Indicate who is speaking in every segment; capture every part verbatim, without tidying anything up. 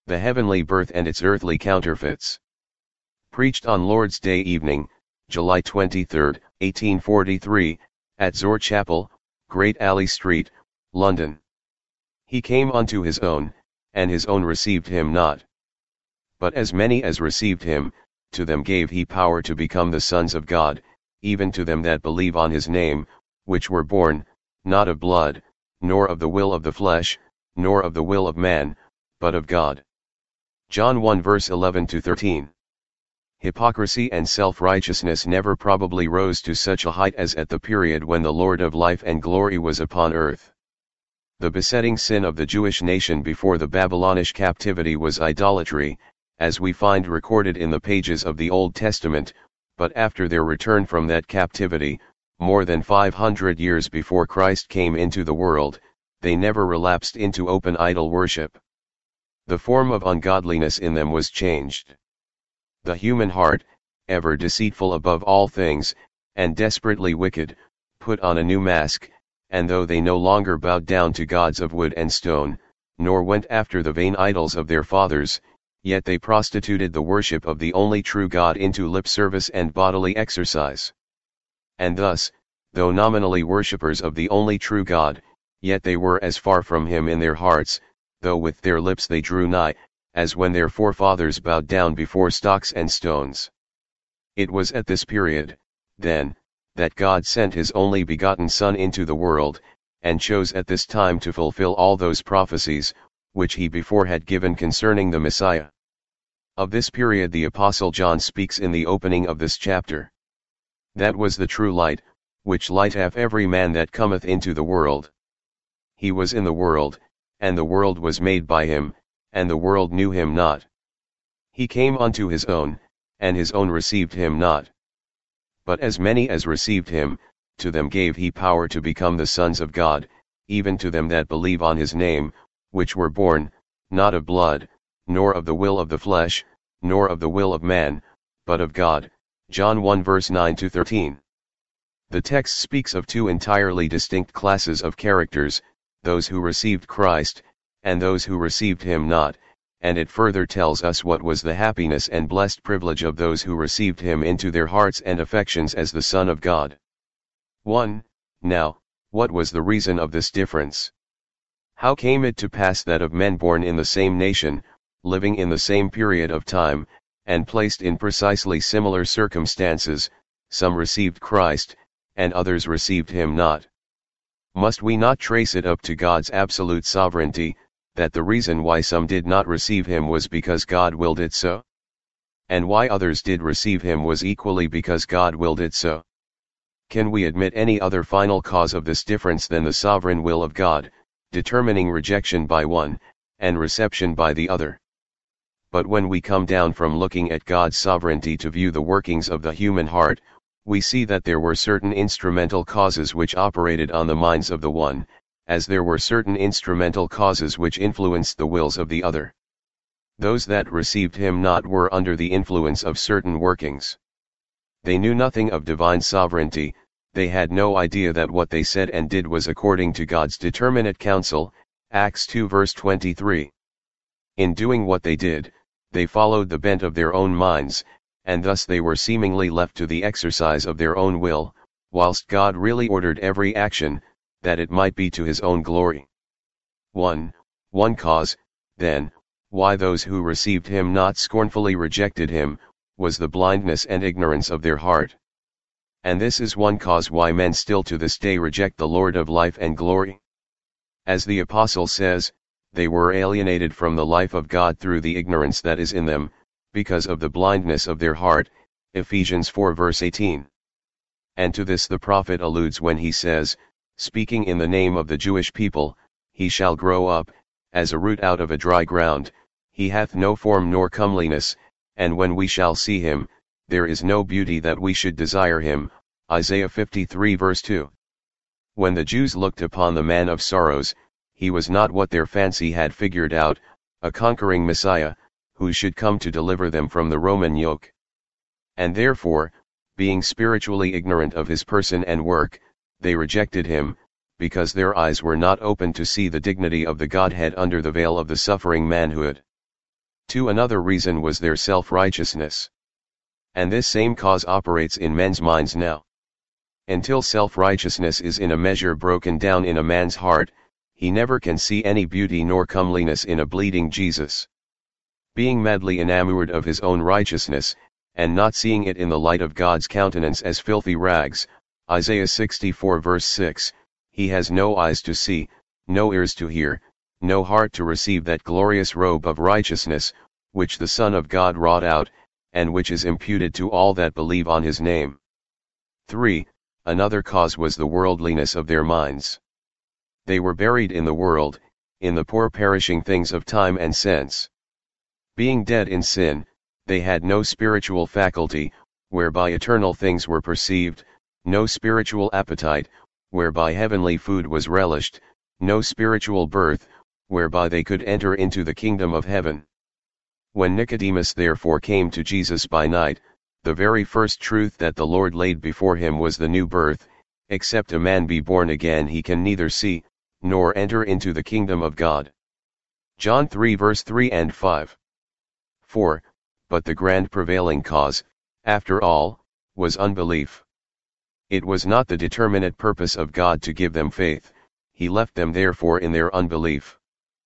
Speaker 1: The Heavenly Birth and Its Earthly Counterfeits. Preached on Lord's Day evening, July twenty-third, eighteen forty-three, at Zoar Chapel, Great Alley Street, London. He came unto his own, and his own received him not. But as many as received him, to them gave he power to become the sons of God, even to them that believe on his name, which were born, not of blood, nor of the will of the flesh, nor of the will of man, but of God. John one verse eleven to thirteen. Hypocrisy and self-righteousness never probably rose to such a height as at the period when the Lord of life and glory was upon earth. The besetting sin of the Jewish nation before the Babylonish captivity was idolatry, as we find recorded in the pages of the Old Testament, but after their return from that captivity, more than five hundred years before Christ came into the world, they never relapsed into open idol worship. The form of ungodliness in them was changed. The human heart, ever deceitful above all things, and desperately wicked, put on a new mask, and though they no longer bowed down to gods of wood and stone, nor went after the vain idols of their fathers, yet they prostituted the worship of the only true God into lip service and bodily exercise. And thus, though nominally worshippers of the only true God, yet they were as far from him in their hearts, though with their lips they drew nigh, as when their forefathers bowed down before stocks and stones. It was at this period, then, that God sent his only begotten Son into the world, and chose at this time to fulfill all those prophecies, which he before had given concerning the Messiah. Of this period the Apostle John speaks in the opening of this chapter. That was the true light, which lighteth every man that cometh into the world. He was in the world, and the world was made by him, and the world knew him not. He came unto his own, and his own received him not. But as many as received him, to them gave he power to become the sons of God, even to them that believe on his name, which were born, not of blood, nor of the will of the flesh, nor of the will of man, but of God. John one verse nine to thirteen. The text speaks of two entirely distinct classes of characters, those who received Christ, and those who received him not, and it further tells us what was the happiness and blessed privilege of those who received him into their hearts and affections as the Son of God. one. Now, what was the reason of this difference? How came it to pass that of men born in the same nation, living in the same period of time, and placed in precisely similar circumstances, some received Christ, and others received him not? Must we not trace it up to God's absolute sovereignty, that the reason why some did not receive him was because God willed it so? And why others did receive him was equally because God willed it so? Can we admit any other final cause of this difference than the sovereign will of God, determining rejection by one, and reception by the other? But when we come down from looking at God's sovereignty to view the workings of the human heart, we see that there were certain instrumental causes which operated on the minds of the one, as there were certain instrumental causes which influenced the wills of the other. Those that received him not were under the influence of certain workings. They knew nothing of divine sovereignty, they had no idea that what they said and did was according to God's determinate counsel, Acts two verse twenty-three. In doing what they did, they followed the bent of their own minds, and thus they were seemingly left to the exercise of their own will, whilst God really ordered every action, that it might be to his own glory. one. One cause, then, why those who received him not scornfully rejected him, was the blindness and ignorance of their heart. And this is one cause why men still to this day reject the Lord of life and glory. As the Apostle says, they were alienated from the life of God through the ignorance that is in them, because of the blindness of their heart, Ephesians four verse eighteen. And to this the prophet alludes when he says, speaking in the name of the Jewish people, he shall grow up, as a root out of a dry ground, he hath no form nor comeliness, and when we shall see him, there is no beauty that we should desire him, Isaiah fifty-three verse two. When the Jews looked upon the man of sorrows, he was not what their fancy had figured out, a conquering Messiah, who should come to deliver them from the Roman yoke. And therefore, being spiritually ignorant of his person and work, they rejected him, because their eyes were not open to see the dignity of the Godhead under the veil of the suffering manhood. two Another reason was their self-righteousness. And this same cause operates in men's minds now. Until self-righteousness is in a measure broken down in a man's heart, he never can see any beauty nor comeliness in a bleeding Jesus. Being madly enamored of his own righteousness, and not seeing it in the light of God's countenance as filthy rags, Isaiah sixty-four verse six, he has no eyes to see, no ears to hear, no heart to receive that glorious robe of righteousness, which the Son of God wrought out, and which is imputed to all that believe on his name. three Another cause was the worldliness of their minds. They were buried in the world, in the poor perishing things of time and sense. Being dead in sin, they had no spiritual faculty, whereby eternal things were perceived, no spiritual appetite, whereby heavenly food was relished, no spiritual birth, whereby they could enter into the kingdom of heaven. When Nicodemus therefore came to Jesus by night, the very first truth that the Lord laid before him was the new birth. Except a man be born again, he can neither see, nor enter into the kingdom of God. John three verse three and five. four But the grand prevailing cause, after all, was unbelief. It was not the determinate purpose of God to give them faith, he left them therefore in their unbelief.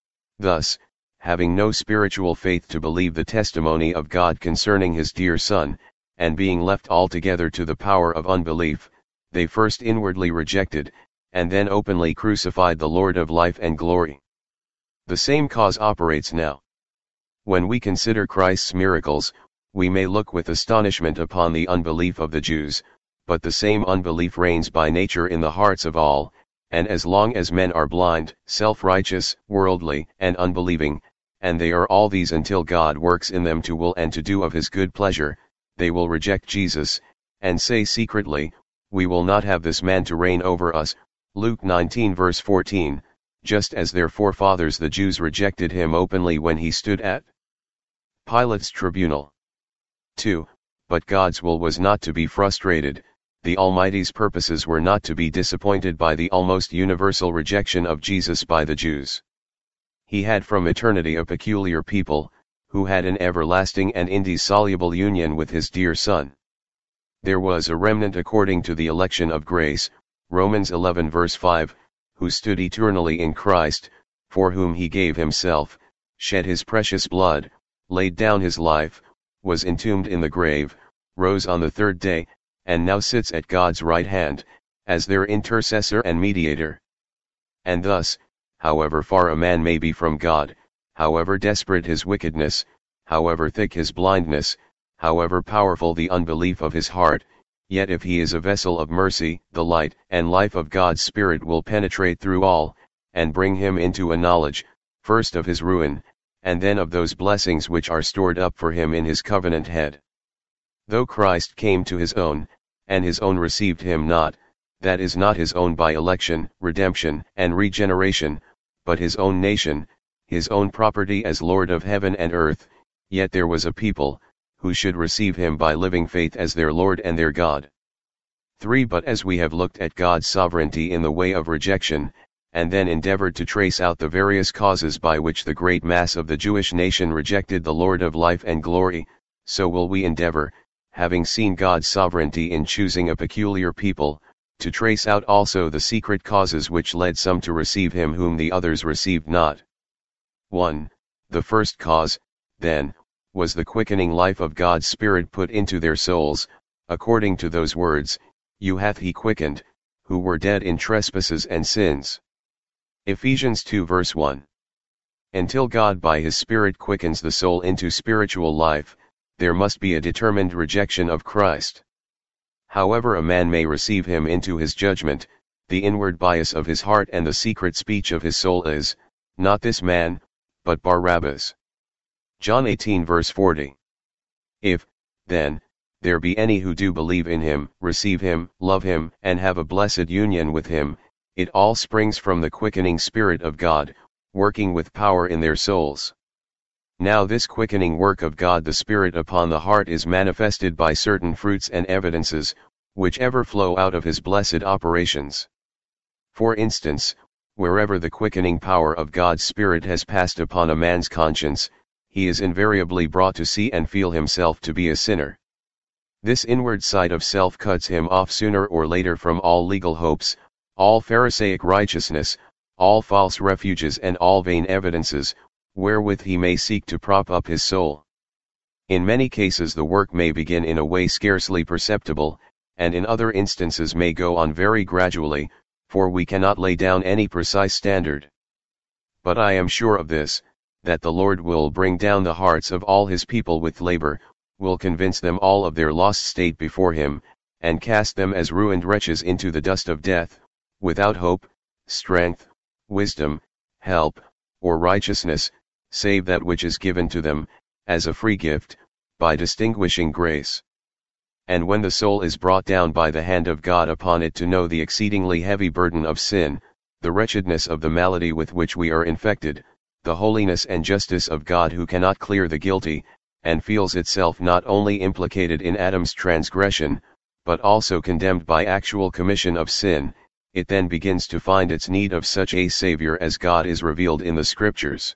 Speaker 1: Thus, having no spiritual faith to believe the testimony of God concerning his dear Son, and being left altogether to the power of unbelief, they first inwardly rejected, and then openly crucified the Lord of life and glory. The same cause operates now. When we consider Christ's miracles, we may look with astonishment upon the unbelief of the Jews, but the same unbelief reigns by nature in the hearts of all, and as long as men are blind, self-righteous, worldly, and unbelieving, and they are all these until God works in them to will and to do of his good pleasure, they will reject Jesus, and say secretly, "We will not have this man to reign over us," Luke nineteen verse fourteen, just as their forefathers the Jews rejected him openly when he stood at Pilate's tribunal. two But God's will was not to be frustrated, the Almighty's purposes were not to be disappointed by the almost universal rejection of Jesus by the Jews. He had from eternity a peculiar people, who had an everlasting and indissoluble union with his dear Son. There was a remnant according to the election of grace, Romans eleven verse five, who stood eternally in Christ, for whom he gave himself, shed his precious blood, laid down his life, was entombed in the grave, rose on the third day, and now sits at God's right hand, as their intercessor and mediator. And thus, however far a man may be from God, however desperate his wickedness, however thick his blindness, however powerful the unbelief of his heart, yet if he is a vessel of mercy, the light and life of God's Spirit will penetrate through all, and bring him into a knowledge, first of his ruin, and then of those blessings which are stored up for him in his covenant head. Though Christ came to his own, and his own received him not, that is not his own by election, redemption, and regeneration, but his own nation, his own property as Lord of heaven and earth, yet there was a people, who should receive him by living faith as their Lord and their God. three But as we have looked at God's sovereignty in the way of rejection, and then endeavored to trace out the various causes by which the great mass of the Jewish nation rejected the Lord of life and glory, so will we endeavor, having seen God's sovereignty in choosing a peculiar people, to trace out also the secret causes which led some to receive him whom the others received not. one The first cause, then, was the quickening life of God's Spirit put into their souls, according to those words, "You hath he quickened, who were dead in trespasses and sins." Ephesians two verse one. Until God by his Spirit quickens the soul into spiritual life, there must be a determined rejection of Christ. However a man may receive him into his judgment, the inward bias of his heart and the secret speech of his soul is, "Not this man, but Barabbas." John eighteen verse forty. If, then, there be any who do believe in him, receive him, love him, and have a blessed union with him, it all springs from the quickening Spirit of God, working with power in their souls. Now this quickening work of God the Spirit upon the heart is manifested by certain fruits and evidences, which ever flow out of his blessed operations. For instance, wherever the quickening power of God's Spirit has passed upon a man's conscience, he is invariably brought to see and feel himself to be a sinner. This inward side of self cuts him off sooner or later from all legal hopes, all Pharisaic righteousness, all false refuges and all vain evidences, wherewith he may seek to prop up his soul. In many cases the work may begin in a way scarcely perceptible, and in other instances may go on very gradually, for we cannot lay down any precise standard. But I am sure of this, that the Lord will bring down the hearts of all his people with labor, will convince them all of their lost state before him, and cast them as ruined wretches into the dust of death, without hope, strength, wisdom, help, or righteousness, save that which is given to them, as a free gift, by distinguishing grace. And when the soul is brought down by the hand of God upon it to know the exceedingly heavy burden of sin, the wretchedness of the malady with which we are infected, the holiness and justice of God who cannot clear the guilty, and feels itself not only implicated in Adam's transgression, but also condemned by actual commission of sin, it then begins to find its need of such a Savior as God is revealed in the Scriptures.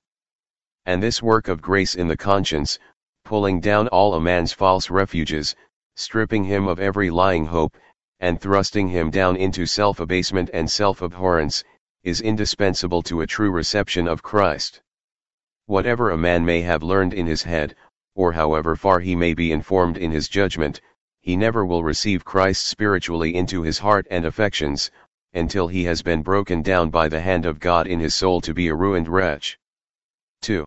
Speaker 1: And this work of grace in the conscience, pulling down all a man's false refuges, stripping him of every lying hope, and thrusting him down into self-abasement and self-abhorrence, is indispensable to a true reception of Christ. Whatever a man may have learned in his head, or however far he may be informed in his judgment, he never will receive Christ spiritually into his heart and affections, until he has been broken down by the hand of God in his soul to be a ruined wretch. two.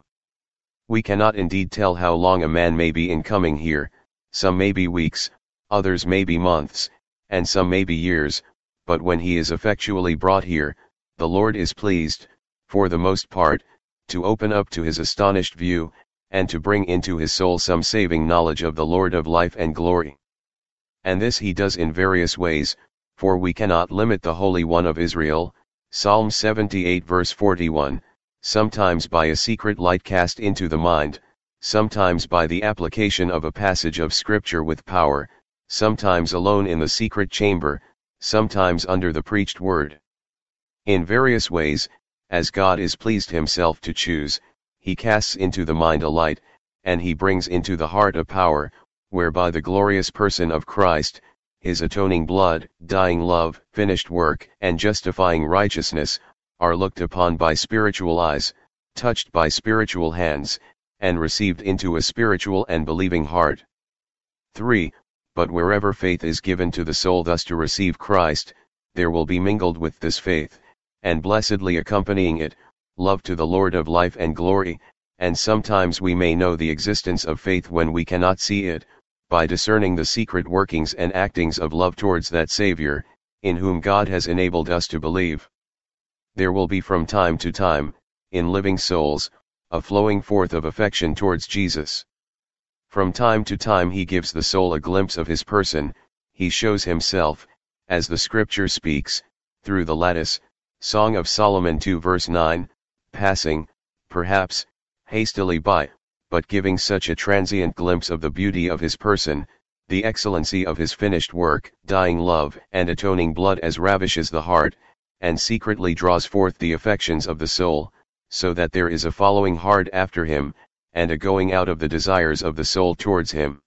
Speaker 1: We cannot indeed tell how long a man may be in coming here, some may be weeks, others may be months, and some may be years, but when he is effectually brought here, the Lord is pleased, for the most part, to open up to his astonished view, and to bring into his soul some saving knowledge of the Lord of life and glory. And this he does in various ways, for we cannot limit the Holy One of Israel, Psalm seventy-eight verse forty-one, sometimes by a secret light cast into the mind, sometimes by the application of a passage of Scripture with power, sometimes alone in the secret chamber, sometimes under the preached word. In various ways, as God is pleased himself to choose, he casts into the mind a light, and he brings into the heart a power, whereby the glorious person of Christ, his atoning blood, dying love, finished work, and justifying righteousness, are looked upon by spiritual eyes, touched by spiritual hands, and received into a spiritual and believing heart. three. But wherever faith is given to the soul thus to receive Christ, there will be mingled with this faith, and blessedly accompanying it, love to the Lord of life and glory, and sometimes we may know the existence of faith when we cannot see it, by discerning the secret workings and actings of love towards that Savior, in whom God has enabled us to believe. There will be from time to time, in living souls, a flowing forth of affection towards Jesus. From time to time he gives the soul a glimpse of his person, he shows himself, as the Scripture speaks, through the lattice, Song of Solomon two verse nine, passing, perhaps, hastily by, but giving such a transient glimpse of the beauty of his person, the excellency of his finished work, dying love and atoning blood as ravishes the heart, and secretly draws forth the affections of the soul, so that there is a following hard after him, and a going out of the desires of the soul towards him.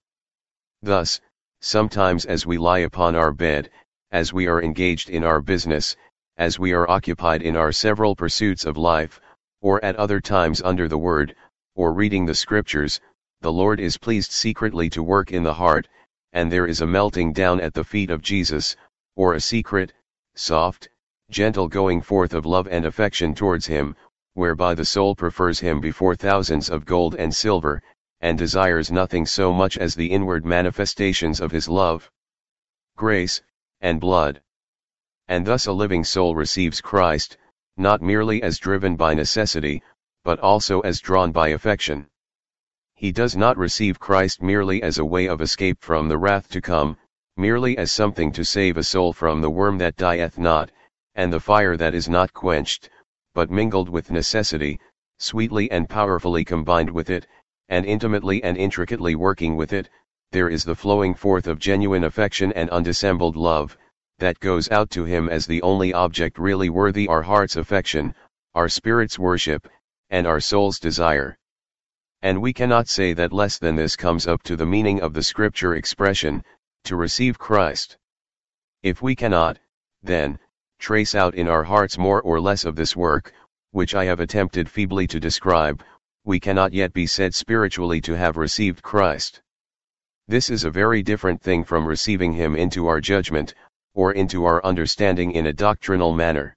Speaker 1: Thus, sometimes as we lie upon our bed, as we are engaged in our business, as we are occupied in our several pursuits of life, or at other times under the Word, or reading the Scriptures, the Lord is pleased secretly to work in the heart, and there is a melting down at the feet of Jesus, or a secret, soft, gentle going forth of love and affection towards him, whereby the soul prefers him before thousands of gold and silver, and desires nothing so much as the inward manifestations of his love, grace, and blood. And thus a living soul receives Christ, not merely as driven by necessity, but also as drawn by affection. He does not receive Christ merely as a way of escape from the wrath to come, merely as something to save a soul from the worm that dieth not, and the fire that is not quenched, but mingled with necessity, sweetly and powerfully combined with it, and intimately and intricately working with it, there is the flowing forth of genuine affection and undissembled love, that goes out to him as the only object really worthy our heart's affection, our spirit's worship, and our soul's desire. And we cannot say that less than this comes up to the meaning of the scripture expression, to receive Christ. If we cannot, then, trace out in our hearts more or less of this work, which I have attempted feebly to describe, we cannot yet be said spiritually to have received Christ. This is a very different thing from receiving him into our judgment, or into our understanding in a doctrinal manner.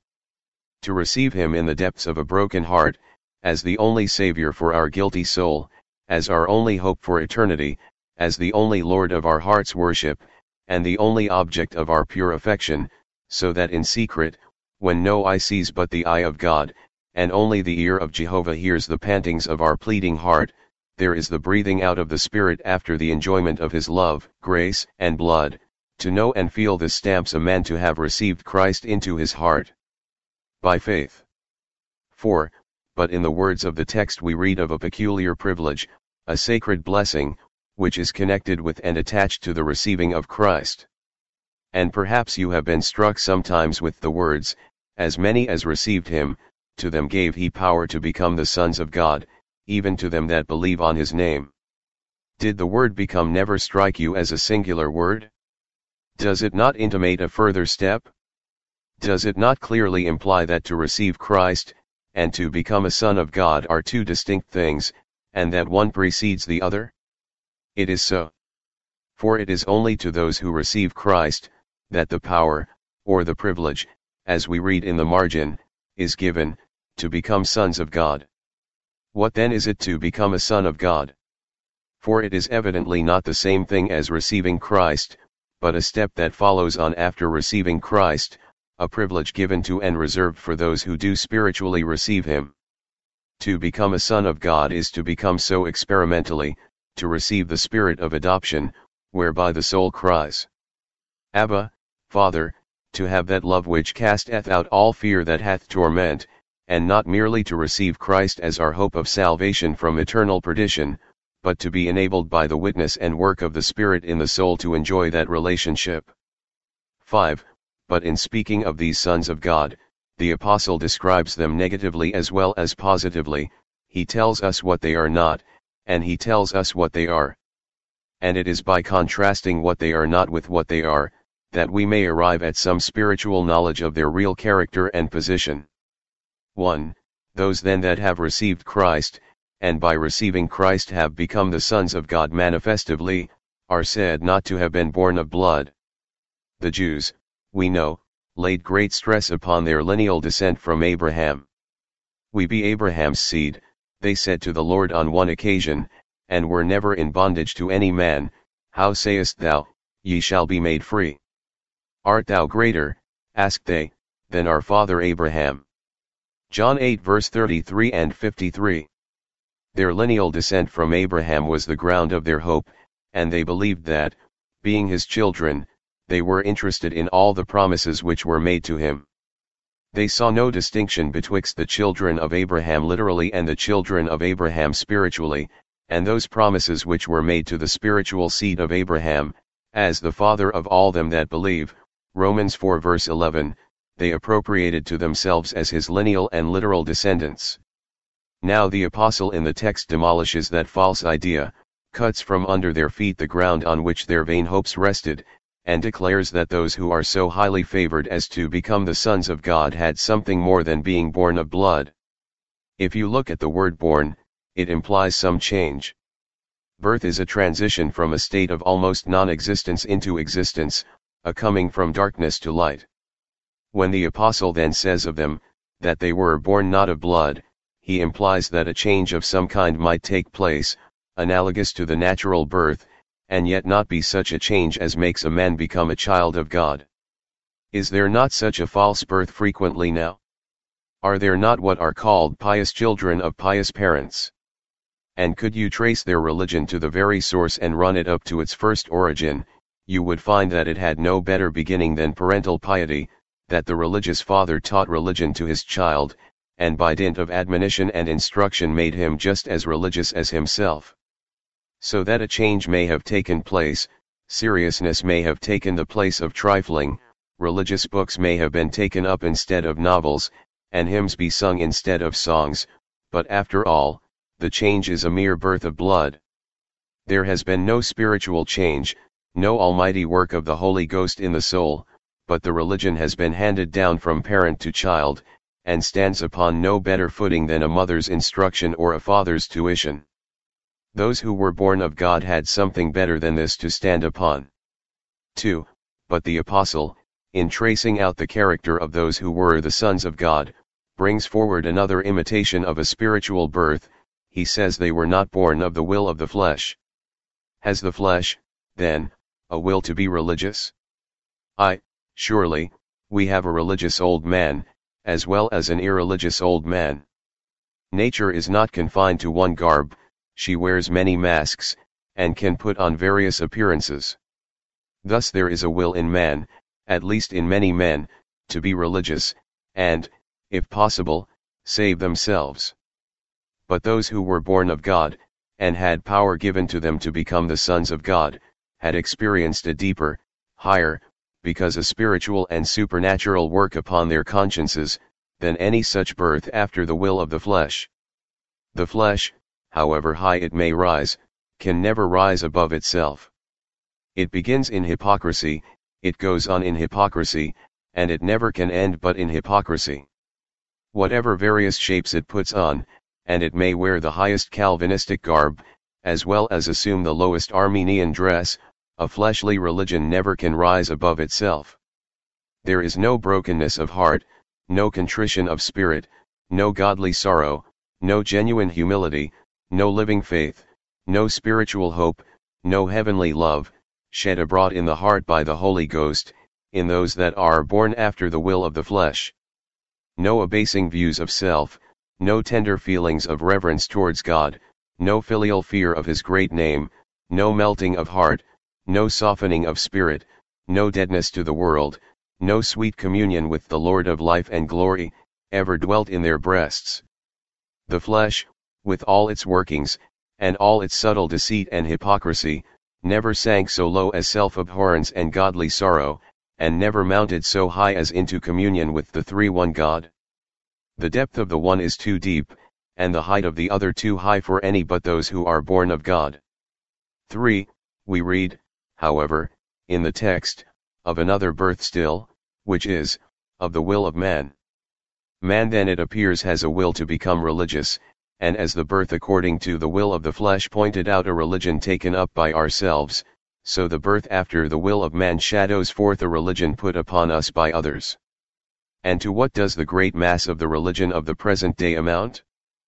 Speaker 1: To receive him in the depths of a broken heart, as the only Savior for our guilty soul, as our only hope for eternity, as the only Lord of our heart's worship, and the only object of our pure affection, so that in secret, when no eye sees but the eye of God, and only the ear of Jehovah hears the pantings of our pleading heart, there is the breathing out of the Spirit after the enjoyment of his love, grace, and blood, to know and feel the stamps a man to have received Christ into his heart. By faith. four. But in the words of the text we read of a peculiar privilege, a sacred blessing, which is connected with and attached to the receiving of Christ. And perhaps you have been struck sometimes with the words, as many as received him, to them gave he power to become the sons of God, even to them that believe on his name. Did the word become never strike you as a singular word? Does it not intimate a further step? Does it not clearly imply that to receive Christ, and to become a son of God are two distinct things, and that one precedes the other? It is so. For it is only to those who receive Christ, that the power, or the privilege, as we read in the margin, is given, to become sons of God. What then is it to become a son of God? For it is evidently not the same thing as receiving Christ, but a step that follows on after receiving Christ, a privilege given to and reserved for those who do spiritually receive him. To become a son of God is to become so experimentally, to receive the spirit of adoption, whereby the soul cries, Abba, Father, to have that love which casteth out all fear that hath torment, and not merely to receive Christ as our hope of salvation from eternal perdition, but to be enabled by the witness and work of the Spirit in the soul to enjoy that relationship. five. But in speaking of these sons of God, the Apostle describes them negatively as well as positively. He tells us what they are not, and he tells us what they are. And it is by contrasting what they are not with what they are, that we may arrive at some spiritual knowledge of their real character and position. one. Those then that have received Christ, and by receiving Christ have become the sons of God manifestively, are said not to have been born of blood. The Jews, we know, laid great stress upon their lineal descent from Abraham. We be Abraham's seed, they said to the Lord on one occasion, and were never in bondage to any man. How sayest thou, ye shall be made free? Art thou greater, asked they, than our father Abraham? John eight verse thirty-three and fifty-three. Their lineal descent from Abraham was the ground of their hope, and they believed that, being his children, they were interested in all the promises which were made to him. They saw no distinction betwixt the children of Abraham literally and the children of Abraham spiritually, and those promises which were made to the spiritual seed of Abraham, as the father of all them that believe, Romans four verse eleven, they appropriated to themselves as his lineal and literal descendants. Now the apostle in the text demolishes that false idea, cuts from under their feet the ground on which their vain hopes rested, and declares that those who are so highly favored as to become the sons of God had something more than being born of blood. If you look at the word born, it implies some change. Birth is a transition from a state of almost non-existence into existence, a coming from darkness to light. When the apostle then says of them, that they were born not of blood, he implies that a change of some kind might take place, analogous to the natural birth, and yet not be such a change as makes a man become a child of God. Is there not such a false birth frequently now? Are there not what are called pious children of pious parents? And could you trace their religion to the very source and run it up to its first origin, you would find that it had no better beginning than parental piety, that the religious father taught religion to his child, and by dint of admonition and instruction made him just as religious as himself. So that a change may have taken place, seriousness may have taken the place of trifling, religious books may have been taken up instead of novels, and hymns be sung instead of songs, but after all, the change is a mere birth of blood. There has been no spiritual change, no almighty work of the Holy Ghost in the soul, but the religion has been handed down from parent to child, and stands upon no better footing than a mother's instruction or a father's tuition. Those who were born of God had something better than this to stand upon. two. But the Apostle, in tracing out the character of those who were the sons of God, brings forward another imitation of a spiritual birth. He says they were not born of the will of the flesh. Has the flesh, then, a will to be religious? Aye, surely, we have a religious old man, as well as an irreligious old man. Nature is not confined to one garb, she wears many masks, and can put on various appearances. Thus there is a will in man, at least in many men, to be religious, and, if possible, save themselves. But those who were born of God, and had power given to them to become the sons of God, had experienced a deeper, higher, because a spiritual and supernatural work upon their consciences, than any such birth after the will of the flesh. The flesh, however high it may rise, can never rise above itself. It begins in hypocrisy, it goes on in hypocrisy, and it never can end but in hypocrisy. Whatever various shapes it puts on, and it may wear the highest Calvinistic garb, as well as assume the lowest Armenian dress, a fleshly religion never can rise above itself. There is no brokenness of heart, no contrition of spirit, no godly sorrow, no genuine humility, no living faith, no spiritual hope, no heavenly love, shed abroad in the heart by the Holy Ghost, in those that are born after the will of the flesh. No abasing views of self, no tender feelings of reverence towards God, no filial fear of His great name, no melting of heart, no softening of spirit, no deadness to the world, no sweet communion with the Lord of life and glory, ever dwelt in their breasts. The flesh, with all its workings, and all its subtle deceit and hypocrisy, never sank so low as self-abhorrence and godly sorrow, and never mounted so high as into communion with the three-one God. The depth of the one is too deep, and the height of the other too high for any but those who are born of God. three. We read, however, in the text, of another birth still, which is, of the will of man. Man then it appears has a will to become religious, and as the birth according to the will of the flesh pointed out a religion taken up by ourselves, so the birth after the will of man shadows forth a religion put upon us by others. And to what does the great mass of the religion of the present day amount?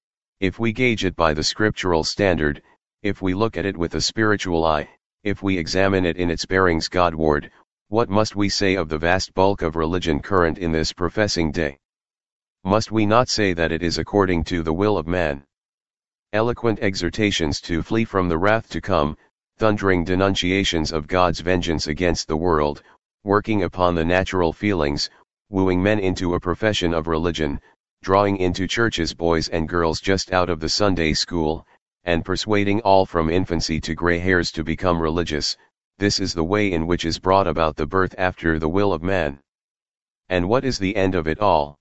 Speaker 1: If we gauge it by the scriptural standard, if we look at it with a spiritual eye, if we examine it in its bearings Godward, what must we say of the vast bulk of religion current in this professing day? Must we not say that it is according to the will of man? Eloquent exhortations to flee from the wrath to come, thundering denunciations of God's vengeance against the world, working upon the natural feelings, wooing men into a profession of religion, drawing into churches boys and girls just out of the Sunday school, and persuading all from infancy to gray hairs to become religious, this is the way in which is brought about the birth after the will of man. And what is the end of it all?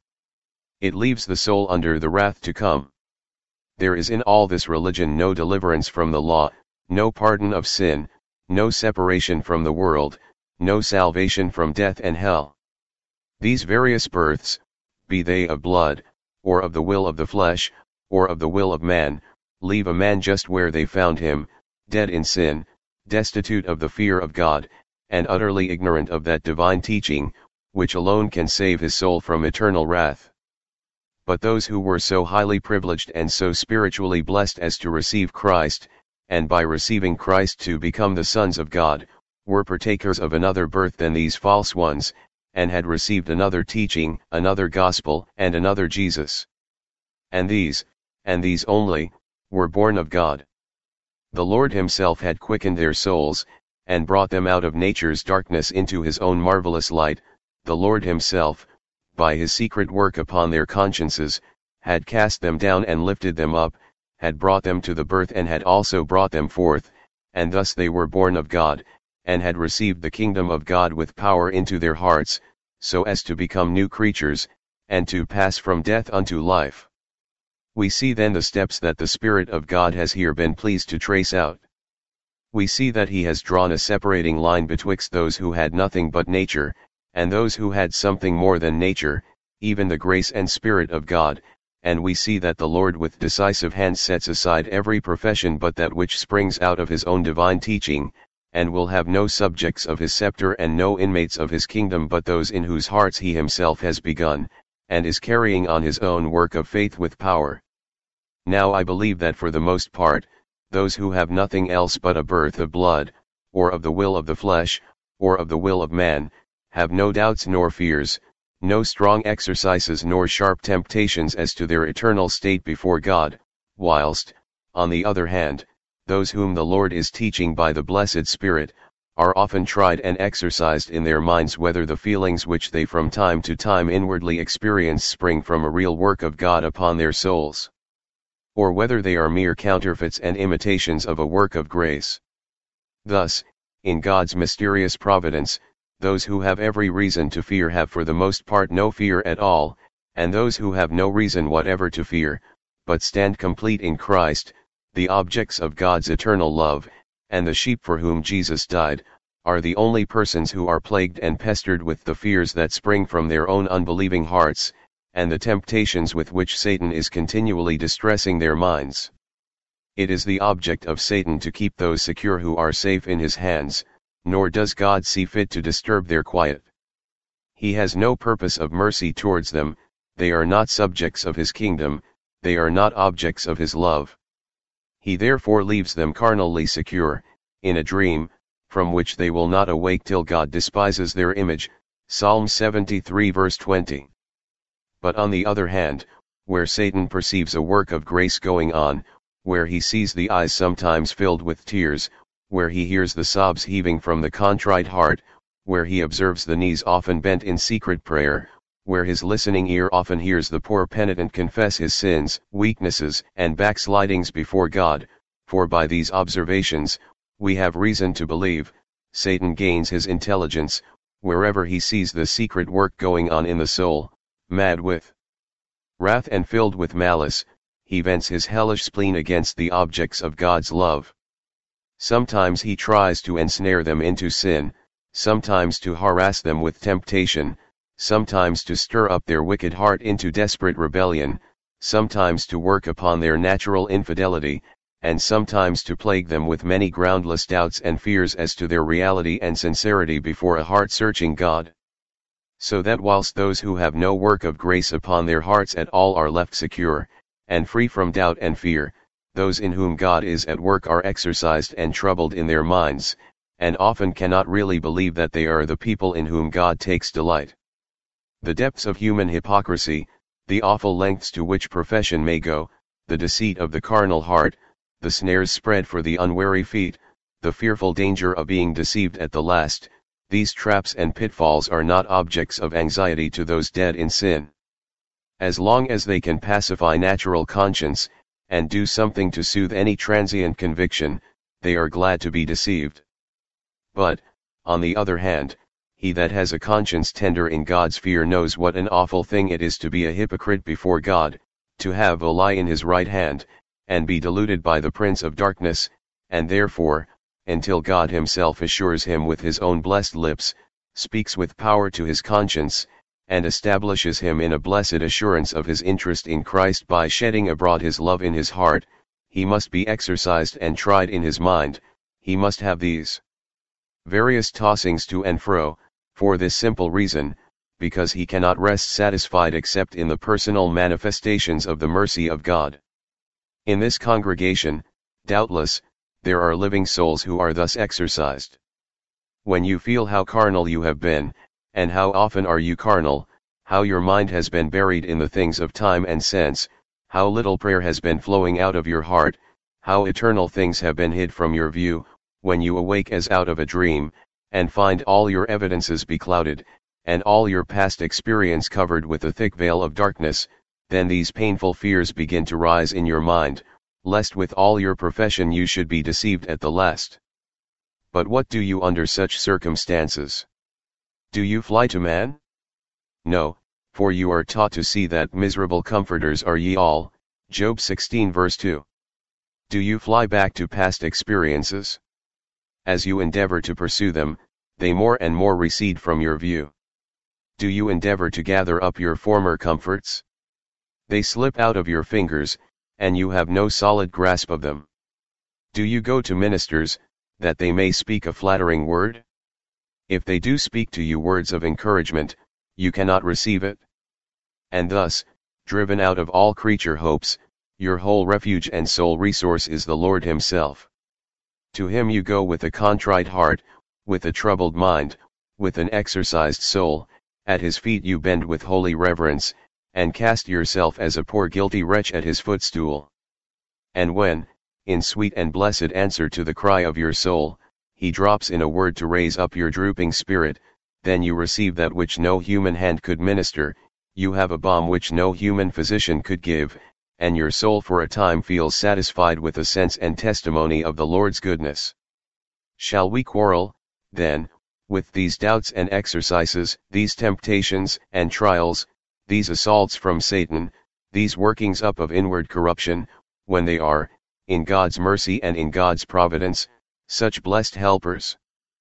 Speaker 1: It leaves the soul under the wrath to come. There is in all this religion no deliverance from the law, no pardon of sin, no separation from the world, no salvation from death and hell. These various births, be they of blood, or of the will of the flesh, or of the will of man, leave a man just where they found him, dead in sin, destitute of the fear of God, and utterly ignorant of that divine teaching, which alone can save his soul from eternal wrath. But those who were so highly privileged and so spiritually blessed as to receive Christ, and by receiving Christ to become the sons of God, were partakers of another birth than these false ones, and had received another teaching, another gospel, and another Jesus. And these, and these only, were born of God. The Lord Himself had quickened their souls, and brought them out of nature's darkness into His own marvelous light. The Lord Himself, by His secret work upon their consciences, had cast them down and lifted them up, had brought them to the birth and had also brought them forth, and thus they were born of God, and had received the kingdom of God with power into their hearts, so as to become new creatures, and to pass from death unto life. We see then the steps that the Spirit of God has here been pleased to trace out. We see that he has drawn a separating line betwixt those who had nothing but nature, and those who had something more than nature, even the grace and Spirit of God, and we see that the Lord with decisive hand sets aside every profession but that which springs out of his own divine teaching, and will have no subjects of his scepter and no inmates of his kingdom but those in whose hearts he himself has begun, and is carrying on his own work of faith with power. Now I believe that for the most part, those who have nothing else but a birth of blood, or of the will of the flesh, or of the will of man, have no doubts nor fears, no strong exercises nor sharp temptations as to their eternal state before God, whilst, on the other hand, those whom the Lord is teaching by the blessed Spirit, are often tried and exercised in their minds whether the feelings which they from time to time inwardly experience spring from a real work of God upon their souls, or whether they are mere counterfeits and imitations of a work of grace. Thus, in God's mysterious providence, those who have every reason to fear have for the most part no fear at all, and those who have no reason whatever to fear, but stand complete in Christ, the objects of God's eternal love, and the sheep for whom Jesus died, are the only persons who are plagued and pestered with the fears that spring from their own unbelieving hearts, and the temptations with which Satan is continually distressing their minds. It is the object of Satan to keep those secure who are safe in his hands, nor does God see fit to disturb their quiet. He has no purpose of mercy towards them, they are not subjects of his kingdom, they are not objects of his love. He therefore leaves them carnally secure, in a dream, from which they will not awake till God despises their image, Psalm seventy-three verse twenty. But on the other hand, where Satan perceives a work of grace going on, where he sees the eyes sometimes filled with tears, where he hears the sobs heaving from the contrite heart, where he observes the knees often bent in secret prayer, where his listening ear often hears the poor penitent confess his sins, weaknesses, and backslidings before God, for by these observations, we have reason to believe, Satan gains his intelligence, wherever he sees the secret work going on in the soul, mad with wrath and filled with malice, he vents his hellish spleen against the objects of God's love. Sometimes he tries to ensnare them into sin, sometimes to harass them with temptation, sometimes to stir up their wicked heart into desperate rebellion, sometimes to work upon their natural infidelity, and sometimes to plague them with many groundless doubts and fears as to their reality and sincerity before a heart-searching God. So that whilst those who have no work of grace upon their hearts at all are left secure, and free from doubt and fear, those in whom God is at work are exercised and troubled in their minds, and often cannot really believe that they are the people in whom God takes delight. The depths of human hypocrisy, the awful lengths to which profession may go, the deceit of the carnal heart, the snares spread for the unwary feet, the fearful danger of being deceived at the last, these traps and pitfalls are not objects of anxiety to those dead in sin. As long as they can pacify natural conscience, and do something to soothe any transient conviction, they are glad to be deceived. But, on the other hand, he that has a conscience tender in God's fear knows what an awful thing it is to be a hypocrite before God, to have a lie in his right hand, and be deluded by the prince of darkness, and therefore, until God himself assures him with his own blessed lips, speaks with power to his conscience, and establishes him in a blessed assurance of his interest in Christ by shedding abroad his love in his heart, he must be exercised and tried in his mind, he must have these various tossings to and fro, for this simple reason, because he cannot rest satisfied except in the personal manifestations of the mercy of God. In this congregation, doubtless, there are living souls who are thus exercised. When you feel how carnal you have been, and how often are you carnal, how your mind has been buried in the things of time and sense, how little prayer has been flowing out of your heart, how eternal things have been hid from your view, when you awake as out of a dream, and find all your evidences beclouded, and all your past experience covered with a thick veil of darkness, then these painful fears begin to rise in your mind, lest with all your profession you should be deceived at the last. But what do you under such circumstances? Do you fly to man? No, for you are taught to see that miserable comforters are ye all, Job sixteen verse two. Do you fly back to past experiences? As you endeavor to pursue them, they more and more recede from your view. Do you endeavor to gather up your former comforts? They slip out of your fingers, and you have no solid grasp of them. Do you go to ministers, that they may speak a flattering word? If they do speak to you words of encouragement, you cannot receive it. And thus, driven out of all creature hopes, your whole refuge and sole resource is the Lord Himself. To Him you go with a contrite heart, with a troubled mind, with an exercised soul, at His feet you bend with holy reverence, and cast yourself as a poor guilty wretch at His footstool. And when, in sweet and blessed answer to the cry of your soul, He drops in a word to raise up your drooping spirit, then you receive that which no human hand could minister, you have a balm which no human physician could give, and your soul for a time feels satisfied with a sense and testimony of the Lord's goodness. Shall we quarrel, then, with these doubts and exercises, these temptations and trials, these assaults from Satan, these workings up of inward corruption, when they are, in God's mercy and in God's providence, such blessed helpers?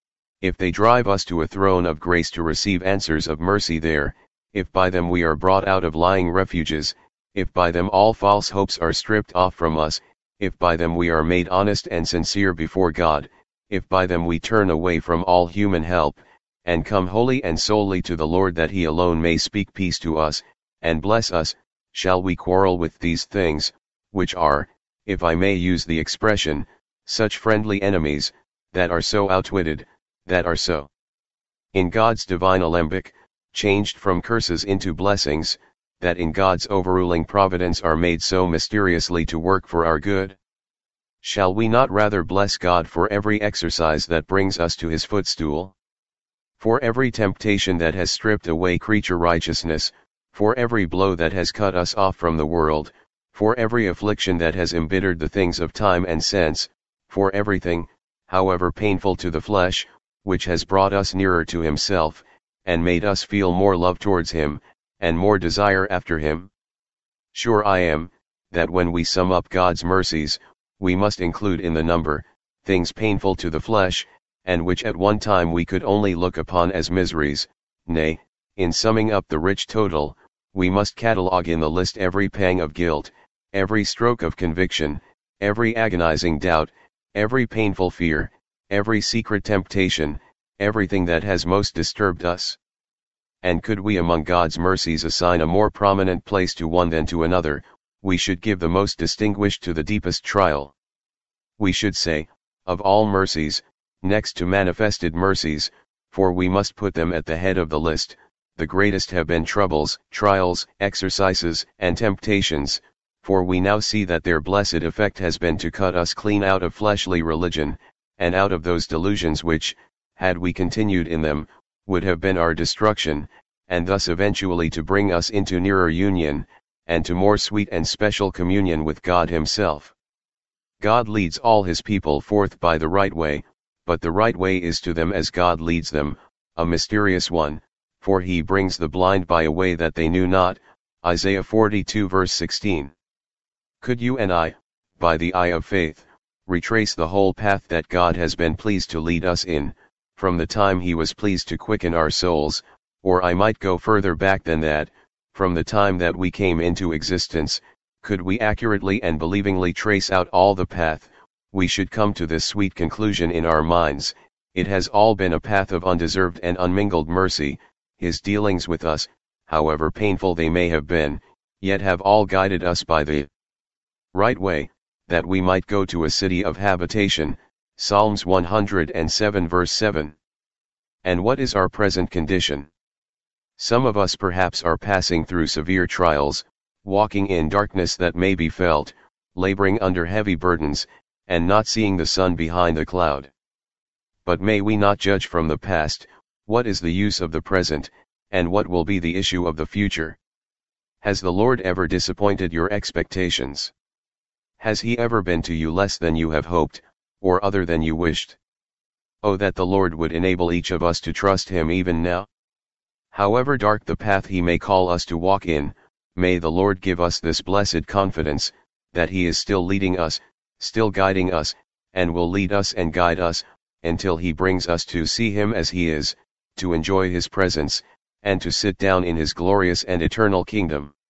Speaker 1: If they drive us to a throne of grace to receive answers of mercy there, if by them we are brought out of lying refuges, if by them all false hopes are stripped off from us, if by them we are made honest and sincere before God, if by them we turn away from all human help, and come wholly and solely to the Lord that He alone may speak peace to us, and bless us, shall we quarrel with these things, which are, if I may use the expression, such friendly enemies, that are so outwitted, that are so, in God's divine alembic, changed from curses into blessings, that in God's overruling providence are made so mysteriously to work for our good? Shall we not rather bless God for every exercise that brings us to His footstool? For every temptation that has stripped away creature righteousness, for every blow that has cut us off from the world, for every affliction that has embittered the things of time and sense, for everything, however painful to the flesh, which has brought us nearer to Himself, and made us feel more love towards Him, and more desire after Him? Sure I am, that when we sum up God's mercies, we must include in the number, things painful to the flesh, and which at one time we could only look upon as miseries. Nay, in summing up the rich total, we must catalogue in the list every pang of guilt, every stroke of conviction, every agonizing doubt, every painful fear, every secret temptation, everything that has most disturbed us. And could we among God's mercies assign a more prominent place to one than to another, we should give the most distinguished to the deepest trial. We should say, of all mercies, next to manifested mercies, for we must put them at the head of the list, the greatest have been troubles, trials, exercises, and temptations, for we now see that their blessed effect has been to cut us clean out of fleshly religion, and out of those delusions which, had we continued in them, would have been our destruction, and thus eventually to bring us into nearer union, and to more sweet and special communion with God Himself. God leads all His people forth by the right way, but the right way is to them as God leads them, a mysterious one, for He brings the blind by a way that they knew not, Isaiah forty-two verse sixteen. Could you and I, by the eye of faith, retrace the whole path that God has been pleased to lead us in, from the time He was pleased to quicken our souls, or I might go further back than that, from the time that we came into existence, could we accurately and believingly trace out all the path, we should come to this sweet conclusion in our minds: it has all been a path of undeserved and unmingled mercy. His dealings with us, however painful they may have been, yet have all guided us by the right way, that we might go to a city of habitation, Psalms one hundred seven verse seven. And what is our present condition? Some of us perhaps are passing through severe trials, walking in darkness that may be felt, laboring under heavy burdens, and not seeing the sun behind the cloud. But may we not judge from the past, what is the use of the present, and what will be the issue of the future? Has the Lord ever disappointed your expectations? Has He ever been to you less than you have hoped, or other than you wished? Oh, that the Lord would enable each of us to trust Him even now. However dark the path He may call us to walk in, may the Lord give us this blessed confidence, that he is still leading us, still guiding us, and will lead us and guide us, until he brings us to see him as he is, to enjoy his presence, and to sit down in his glorious and eternal kingdom.